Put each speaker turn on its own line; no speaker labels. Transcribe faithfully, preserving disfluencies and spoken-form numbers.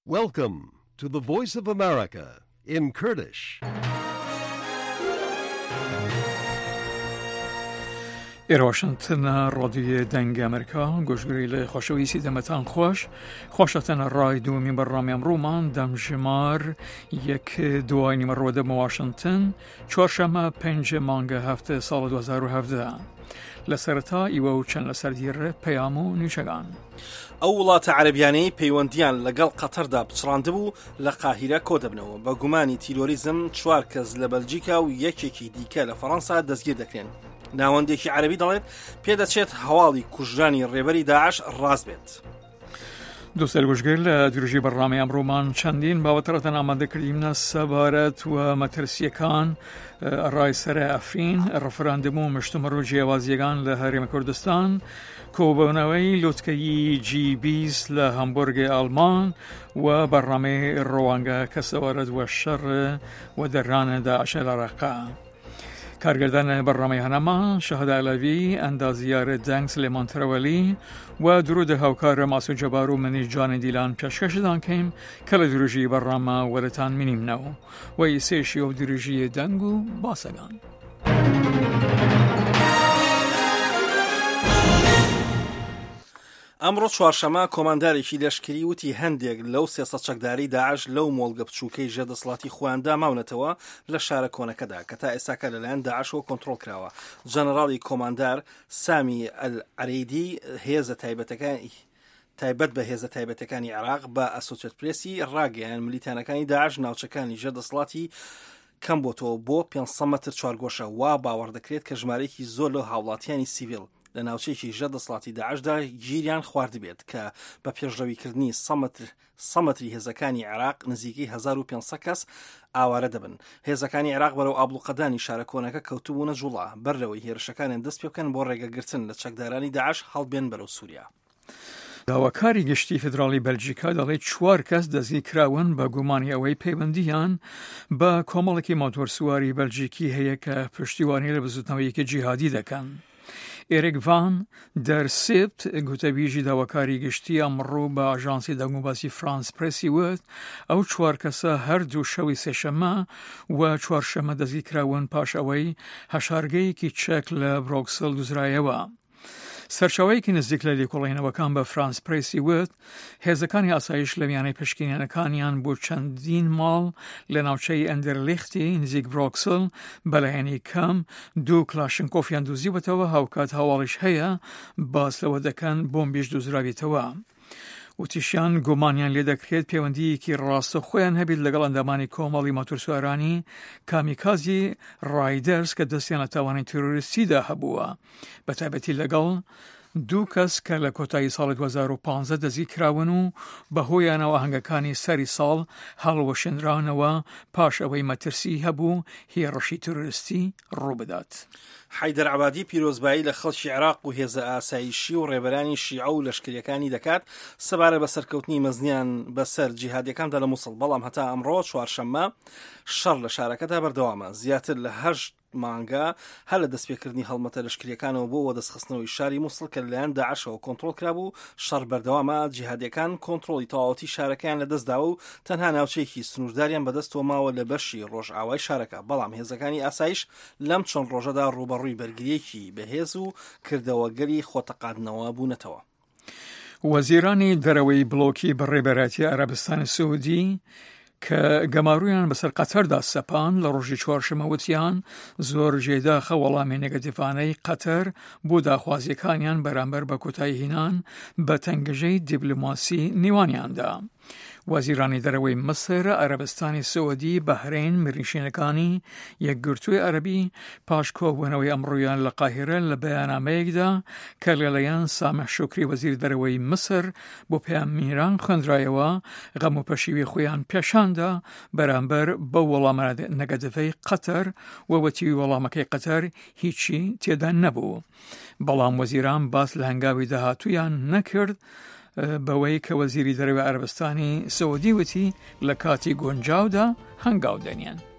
Welcome to the Voice of America in Kurdish.
إير واشنطن راديو دنگ أمريكا گوشگریل خوشویسی دمتان خوش خوشتن رای دو من برنامه رومان دم جمار یک دوای نیم رو دم واشنطن چهارشنبه پنج مانگ هفته سال دو هزار و هفده لسرتا ایو چند لسردیر پیامو نیشگان
ئەو وڵاتە عەرەبیانەی پەیوەندیان لەگەڵ قەتەردا پچڕاندبوو لە قاهیرە کۆدەبنەوە بە گومانی تیرۆریزم چوار کەس لە بەلجیکا و یەکێکی دیکە لە فەڕەنسا دەستگیر دەکرێن. ناوەندێکی عەرەبی دەڵێت پێدەچێت هەواڵی کوژرانی ڕێبەری داعش ڕاست بێت.
دوستان گوشگیر لدروجی برنامه امرومان چندین باوترتن آماده کردیم سبارت و مترسیکان رای سر افرین رفراندمو مشتمرو جیوازیگان لهرم کردستان کوبانوی لوتکی جی بیس لهامبورگ آلمان و برنامه روانگا کسوارد و شر و دران داعش العراق. کارگردان برنامه هنما شهد علوی، اندازیار دنگ سلیمان ترولی و درود هاوکار ماسو جبارو منی جان دیلان پیشکش دان کیم کل دروجی برنامه ورتان منیم نو و ایسیشی و دروجی دنگو باسگان.
ئەمڕۆ چوارشەمە کۆماندارێکی لەشکری وتی هەندێک لەو سێسەد چەکداری داعش لەو مۆڵگە بچووکەی ژێدەسەڵاتی خۆیاندا ماونەتەوە لە شارە کۆنەکەدا کە تا ئێستاکە لەلایەن داعشەوە کۆنتڕۆڵ کراوە. جەنەڕاڵی کۆماندار سامی ئەلعەریدی هێزە تایبەتەکانی تایبەت بە هێزە تایبەتەکانی عێراق بە ئەسۆسیێتد پرێسی ڕاگەیان ملیتانەکانی داعش ناوچەکانی ژێدەسەڵاتی کەم بۆتەوە بۆ پێنج مەتر چوارگۆشە وا باوەڕ دەکرێت کە ژمارەیەکی زۆر لە هاوڵاتیانی سیڤیل لە ناوچەیەکی ژێدەسەڵاتی داعشدا گیریان خواردبێت کە بە پێشڕەویکردنی سەمەتری هێزەکانی عێراق نزیکەی هەزار و پێنج سەد کەس ئاوارە دەبن. هێزەکانی عێراق بەرەو ئابڵوقەدانی شارە کۆنەکە کەوتبوونە جوڵا بەر لەوەی هێرشەکانیان دەست پێ بکەن بۆ ڕێگەگرتن لە چەکدارانی داعش هەڵبێن بەرەو سووریا.
داواکاری گشتی فدرالی بەلژیکا دەڵێت چوار کەس دەستگیر کراون بە گومانی ئەوەی پەیوەندیان بە کۆمەڵێکی مۆتۆرسواری بەلژیکی هەیە کە پشتیوانی لە بزوتنەوەیەکی جیهادی دەکەن. ئێرێک ڤان دەرسێت گوتەبیژی داواکاری گشتی ئەمڕۆ بە ئاژانسی دەنگوباسی فرانس پرێسی وت ئەو چوار کەسە هەردوو شەوی سێشەمە و چوارشەمە دەستگیر کراون پاش ئەوەی هەشارگەیەکی چەک لە برۆکسل دوزرایەوە. سەرچاوەیەکی نزیک لە لێکۆڵینەوەکان بە فرانس پرێسی وت هێزەکانی ئاسایش لە میانەی پشکنینەکانیان بۆ چەندین ماڵ لە ناوچەی ئەندەرلیختی نزیک برۆکسل بەلایەنی کەم دوو کلاشنکۆفیان دۆزیوەتەوە هاوکات هەواڵیش هەیە باس لەوە دەکەن بۆمبیش دۆزراوێتەوە. وتیشیان گومانیان لێ دەکرێت پەیوەندیەکی ڕاستە خۆیان هەبێت لەگەڵ ئەندامانی کۆمەڵی مۆتۆرسوارانی کامیکازی ڕایدەرز کە دەستیان لە تاوانی تێرۆریستیدا هەبووە بە تایبەتی لەگەڵ دوو کەس کە لە کۆتایی ساڵی دو هەزار و پانزە دەستگیر کراون و بەهۆیانەوە هەنگەکانی سەری ساڵ هەڵوەشێنراونەوە پاش ئەوەی مەترسی هەبوو هێرشی تێرۆریستی ڕووبدات.
حیدەر عەبادی پیرۆزبایی لە خەڵکی عێراق و هێزە ئاسایشی و ڕێبەرانی شیعە و لەشکریەکانی دەکات سەبارە بە سەرکەوتنی مەزنیان بەسەر جیهادیەکاندا لە مووسڵ. بەڵام هەتا ئەمڕۆ چوارشەممە شەڕ لە شارەکەدا بەردەوامە. زیاتر لە هەشت مانگە هەر لە دەستپێکردنی هەڵمەتە لەشکریەکانەوە بۆ دەستخستنەوەی شاری مووسڵ کە لەلایەن داعشەوە کۆنتڕۆڵ کرابوو. شەڕ بەردەوامە جیهادیەکان کۆنتڕۆڵی تەواوەتی شارەکەیان لەدەستداوە و تەنها ناوچەیەکی سنوورداریان بەدەستەوە ماوە لە بەشی ڕۆژئاوای شارەکە. بەڵام هێزەکانی ئاسایش لەم چەند ڕۆژەدا ڕوبەڕووی بەرگریەکی بەهێز و کردەوەگەری خۆتەقادنەوە بوونەتەوە.
وەزیرانی دەرەوەی بڵۆکی بەڕێبەرەتی عەرەبستانی سوودی کە گەماڕوویان بەسەر قەتەردا سەپان لە ڕۆژی چوارشەمە وتیان زۆر جێداخە وەڵامی نێگەتیڤانەی قەتەر بۆ داخوازیەکانیان بەرامبەر بە کۆتایی هێنان بە تەنگەژەی دیبلۆماسی نێوانیاندا. وەزیرانی دەرەوەی مسر، عەرەبستانی سعودی، بەحرین، مریشینەکانی یەکگرتووی عەرەبی پاش کۆبوونەوەی ئەمڕۆیان لە قاهیرە لە بەیاننامەیەکدا کە لەلایەن سامح شوکری وەزیری دەرەوەی مسر بۆ پەیامێران خوێندرایەوە غەم و پەشیوی خۆیان پێشاندا بەرامبەر بە وەڵامە نەگەتیڤەی قەتەر و وەتی وەڵامەکەی قەتەر هیچی تێدا نەبوو. بەڵام وەزیران باس لە هەنگاوی داهاتوویان نەکرد بەوەی کە وەزیری دەرەوەی عەرەبستانی سعودی وتی لە کاتی گونجاودا هەنگاو دەنیان.